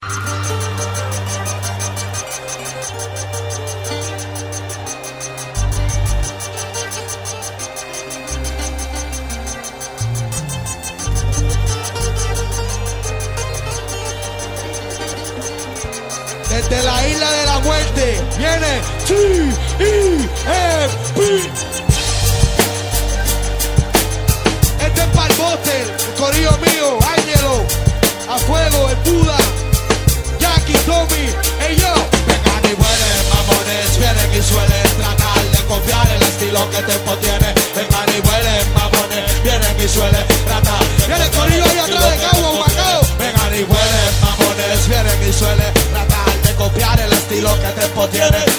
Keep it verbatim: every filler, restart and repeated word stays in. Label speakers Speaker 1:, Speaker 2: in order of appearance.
Speaker 1: Desde la isla de la muerte viene T I E P. Este es para el bote, el corillo mío, Ángelo, a fuego, el Buda, Jackie, Tommy, ey yo.
Speaker 2: Vengan y huelen, mamones, vienen y suelen tratar de copiar el estilo que Tempo tiene. Vengan y huelen, mamones, vienen y suelen tratar.
Speaker 1: Viene el corillo ahí atrás de Cabo, Humacao.
Speaker 2: Vengan y huelen, mamones, vienen y suelen tratar de copiar el estilo que Tempo tiene.